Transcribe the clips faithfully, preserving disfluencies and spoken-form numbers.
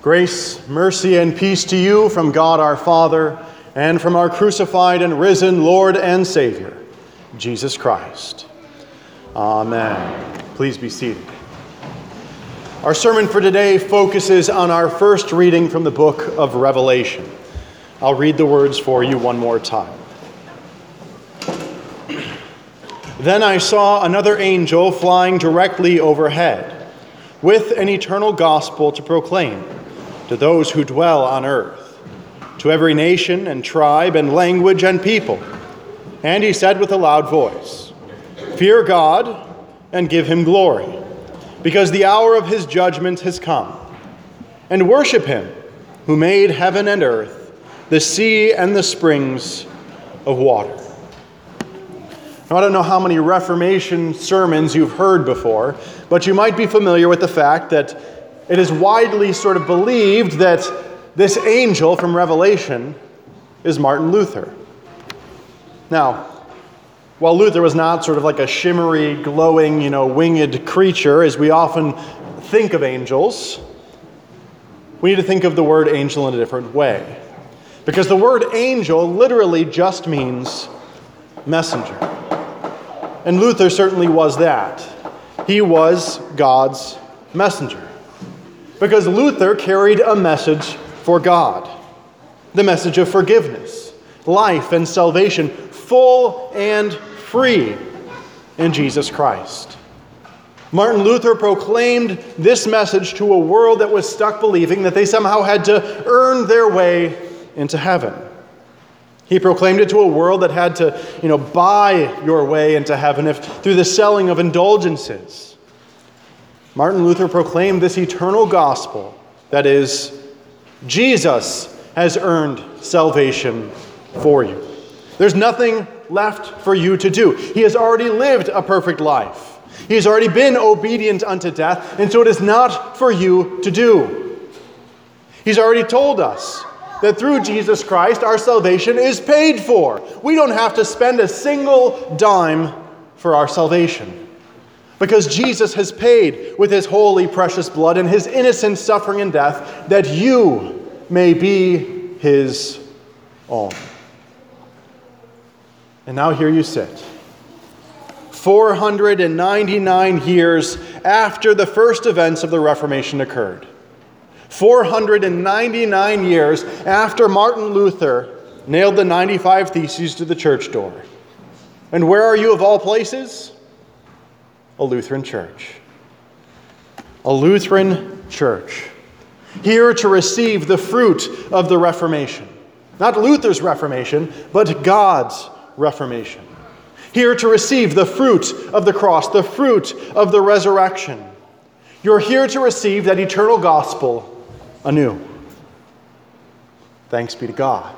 Grace, mercy, and peace to you from God our Father and from our crucified and risen Lord and Savior, Jesus Christ. Amen. Please be seated. Our sermon for today focuses on our first reading from the book of Revelation. I'll read the words for you one more time. Then I saw another angel flying directly overhead, with an eternal gospel to proclaim to those who dwell on earth, to every nation and tribe and language and people. And he said with a loud voice, "Fear God and give him glory, because the hour of his judgment has come. And worship him who made heaven and earth, the sea and the springs of water." Now, I don't know how many Reformation sermons you've heard before, but you might be familiar with the fact that it is widely sort of believed that this angel from Revelation is Martin Luther. Now, while Luther was not sort of like a shimmery, glowing, you know, winged creature, as we often think of angels, we need to think of the word angel in a different way. Because the word angel literally just means messenger. And Luther certainly was that. He was God's messenger. Because Luther carried a message for God. The message of forgiveness, life, and salvation, full and free in Jesus Christ. Martin Luther proclaimed this message to a world that was stuck believing that they somehow had to earn their way into heaven. He proclaimed it to a world that had to, you know, buy your way into heaven if through the selling of indulgences. Martin Luther proclaimed this eternal gospel, that is, Jesus has earned salvation for you. There's nothing left for you to do. He has already lived a perfect life. He has already been obedient unto death, and so it is not for you to do. He's already told us that through Jesus Christ, our salvation is paid for. We don't have to spend a single dime for our salvation, because Jesus has paid with his holy, precious blood and his innocent suffering and death that you may be his own. And now here you sit, four hundred ninety-nine years after the first events of the Reformation occurred. four hundred ninety-nine years after Martin Luther nailed the ninety-five Theses to the church door. And where are you of all places? A Lutheran church. A Lutheran church. Here to receive the fruit of the Reformation. Not Luther's Reformation, but God's Reformation. Here to receive the fruit of the cross, the fruit of the resurrection. You're here to receive that eternal gospel anew. Thanks be to God.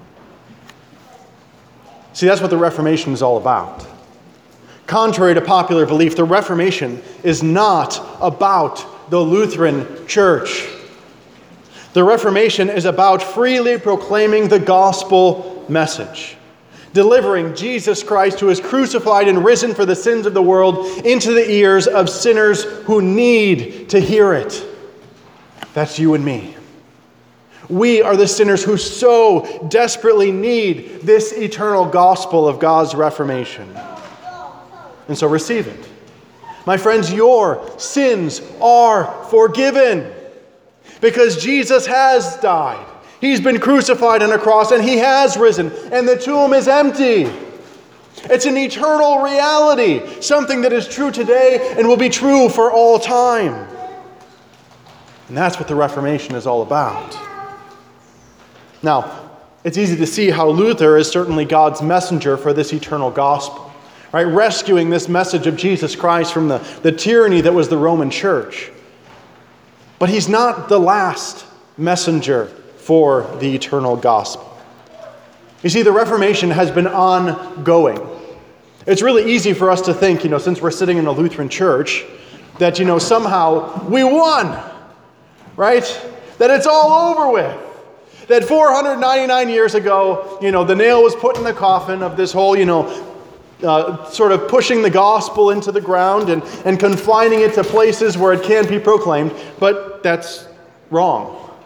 See, that's what the Reformation is all about. Contrary to popular belief, the Reformation is not about the Lutheran Church. The Reformation is about freely proclaiming the gospel message, delivering Jesus Christ, who is crucified and risen for the sins of the world, into the ears of sinners who need to hear it. That's you and me. We are the sinners who so desperately need this eternal gospel of God's Reformation. And so receive it. My friends, your sins are forgiven because Jesus has died. He's been crucified on a cross and he has risen, and the tomb is empty. It's an eternal reality, something that is true today and will be true for all time. And that's what the Reformation is all about. Now, it's easy to see how Luther is certainly God's messenger for this eternal gospel. Right, rescuing this message of Jesus Christ from the, the tyranny that was the Roman Church. But he's not the last messenger for the eternal gospel. You see, the Reformation has been ongoing. It's really easy for us to think, you know, since we're sitting in a Lutheran church, that, you know, somehow we won, right? That it's all over with. That four hundred ninety-nine years ago, you know, the nail was put in the coffin of this whole, you know, Uh, sort of pushing the gospel into the ground and, and confining it to places where it can't be proclaimed, but that's wrong.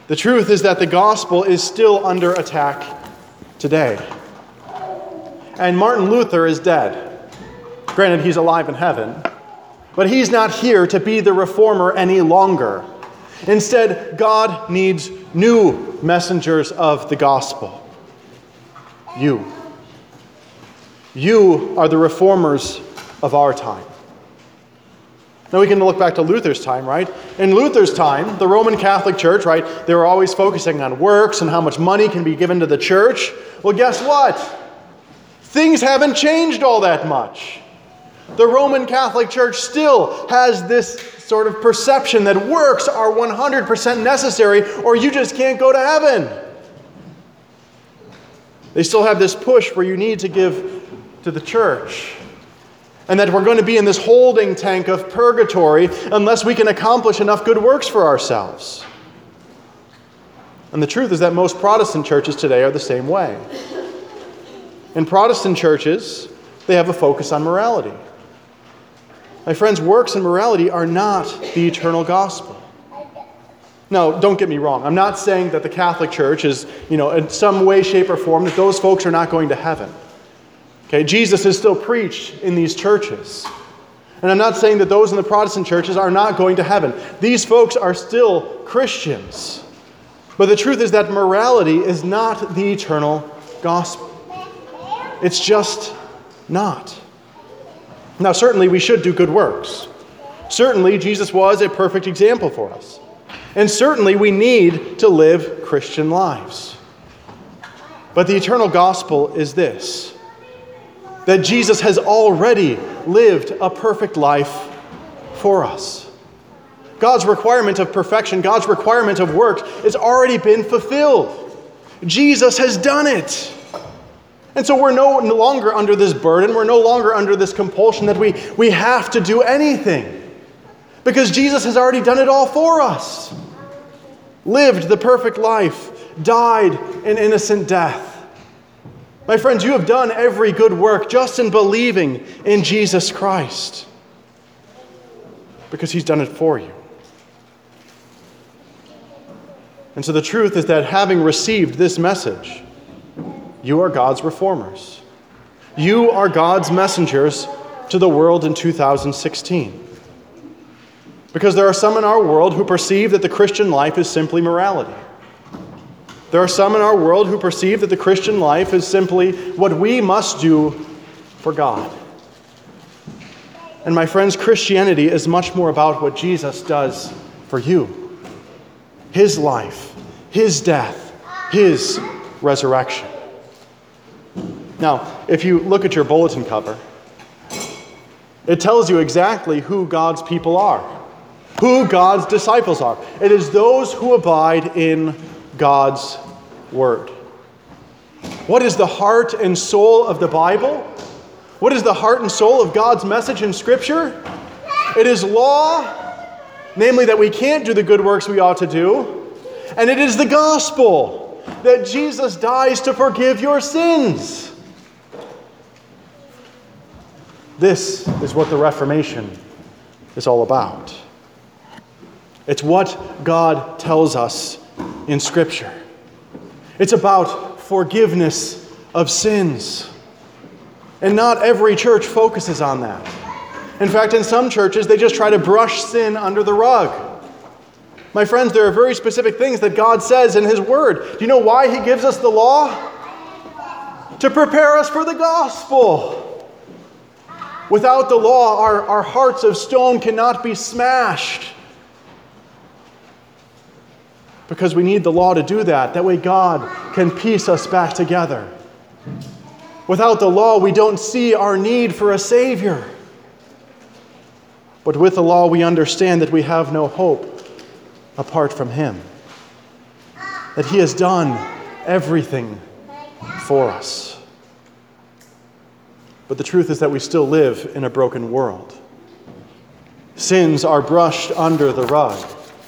The truth is that the gospel is still under attack today. And Martin Luther is dead. Granted, he's alive in heaven, but he's not here to be the reformer any longer. Instead, God needs new messengers of the gospel. You. You are the reformers of our time. Now we can look back to Luther's time, right? In Luther's time, the Roman Catholic Church, right, they were always focusing on works and how much money can be given to the church. Well, guess what? Things haven't changed all that much. The Roman Catholic Church still has this sort of perception that works are one hundred percent necessary or you just can't go to heaven. They still have this push where you need to give to the church. And that we're going to be in this holding tank of purgatory unless we can accomplish enough good works for ourselves. And the truth is that most Protestant churches today are the same way. In Protestant churches, they have a focus on morality. My friends, works and morality are not the eternal gospel. Now, don't get me wrong. I'm not saying that the Catholic Church is, you know, in some way, shape, or form, that those folks are not going to heaven. Okay, Jesus is still preached in these churches. And I'm not saying that those in the Protestant churches are not going to heaven. These folks are still Christians. But the truth is that morality is not the eternal gospel. It's just not. Now, certainly we should do good works. Certainly Jesus was a perfect example for us. And certainly we need to live Christian lives. But the eternal gospel is this: that Jesus has already lived a perfect life for us. God's requirement of perfection, God's requirement of works, has already been fulfilled. Jesus has done it. And so we're no longer under this burden, we're no longer under this compulsion that we, we have to do anything. Because Jesus has already done it all for us. Lived the perfect life, died an innocent death. My friends, you have done every good work just in believing in Jesus Christ, because he's done it for you. And so the truth is that having received this message, you are God's reformers. You are God's messengers to the world in two thousand sixteen. Because there are some in our world who perceive that the Christian life is simply morality. There are some in our world who perceive that the Christian life is simply what we must do for God. And my friends, Christianity is much more about what Jesus does for you. His life, his death, his resurrection. Now, if you look at your bulletin cover, it tells you exactly who God's people are, who God's disciples are. It is those who abide in God's Word. What is the heart and soul of the Bible? What is the heart and soul of God's message in Scripture? It is law, namely that we can't do the good works we ought to do. And it is the gospel, that Jesus dies to forgive your sins. This is what the Reformation is all about. It's what God tells us in Scripture. It's about forgiveness of sins. And not every church focuses on that. In fact, in some churches, they just try to brush sin under the rug. My friends, there are very specific things that God says in His Word. Do you know why He gives us the law? To prepare us for the gospel. Without the law, our, our hearts of stone cannot be smashed. Because we need the law to do that. That way God can piece us back together. Without the law, we don't see our need for a Savior. But with the law, we understand that we have no hope apart from Him. That He has done everything for us. But the truth is that we still live in a broken world. Sins are brushed under the rug.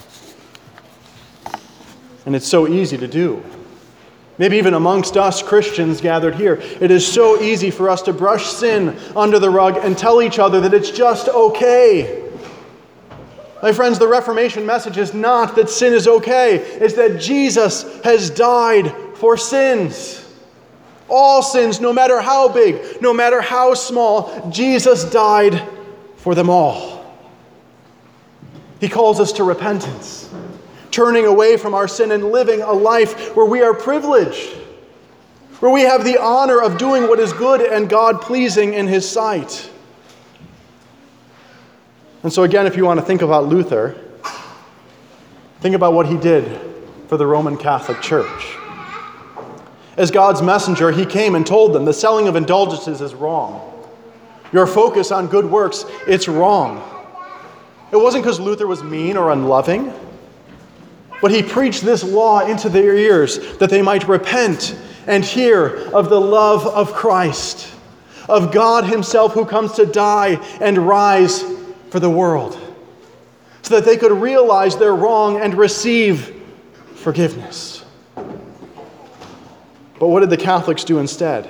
And it's so easy to do. Maybe even amongst us Christians gathered here, it is so easy for us to brush sin under the rug and tell each other that it's just okay. My friends, the Reformation message is not that sin is okay. It's that Jesus has died for sins. All sins, no matter how big, no matter how small, Jesus died for them all. He calls us to repentance, turning away from our sin and living a life where we are privileged, where we have the honor of doing what is good and God-pleasing in His sight. And so again, if you want to think about Luther, think about what he did for the Roman Catholic Church. As God's messenger, he came and told them the selling of indulgences is wrong. Your focus on good works, it's wrong. It wasn't because Luther was mean or unloving, but he preached this law into their ears that they might repent and hear of the love of Christ, of God Himself who comes to die and rise for the world, so that they could realize their wrong and receive forgiveness. But what did the Catholics do instead?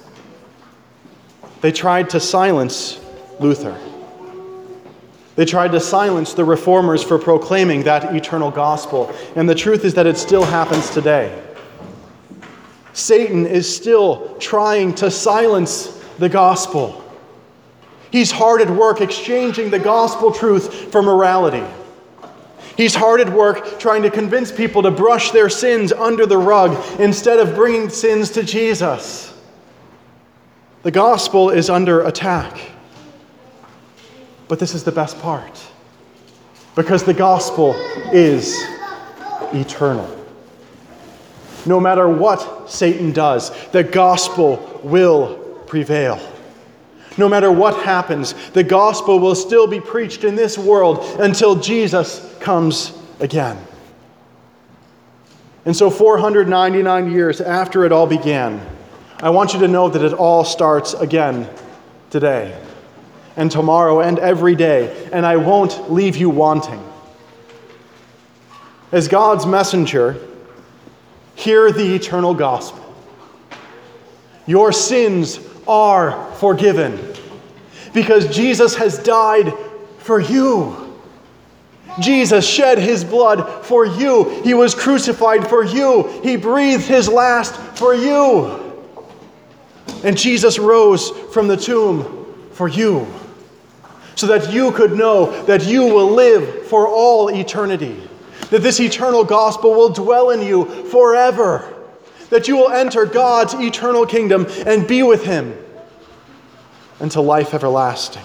They tried to silence Luther. They tried to silence the reformers for proclaiming that eternal gospel. And the truth is that it still happens today. Satan is still trying to silence the gospel. He's hard at work exchanging the gospel truth for morality. He's hard at work trying to convince people to brush their sins under the rug instead of bringing sins to Jesus. The gospel is under attack. But this is the best part, because the gospel is eternal. No matter what Satan does, the gospel will prevail. No matter what happens, the gospel will still be preached in this world until Jesus comes again. And so four hundred ninety-nine years after it all began, I want you to know that it all starts again today and tomorrow and every day, and I won't leave you wanting. As God's messenger, hear the eternal gospel. Your sins are forgiven because Jesus has died for you. Jesus shed His blood for you. He was crucified for you. He breathed His last for you. And Jesus rose from the tomb for you, so that you could know that you will live for all eternity, that this eternal gospel will dwell in you forever, that you will enter God's eternal kingdom and be with Him until life everlasting.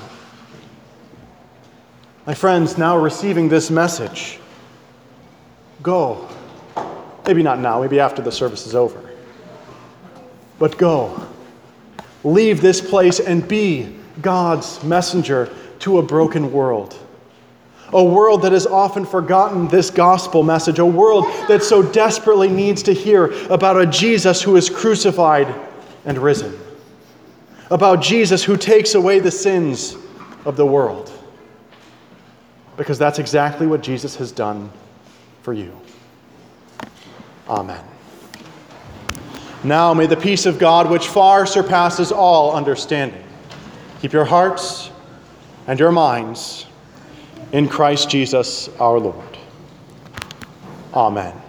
My friends, now receiving this message, go. Maybe not now, maybe after the service is over. But go. Leave this place and be God's messenger to a broken world. A world that has often forgotten this gospel message. A world that so desperately needs to hear about a Jesus who is crucified and risen. About Jesus who takes away the sins of the world. Because that's exactly what Jesus has done for you. Amen. Now may the peace of God, which far surpasses all understanding, keep your hearts and your minds in Christ Jesus our Lord. Amen.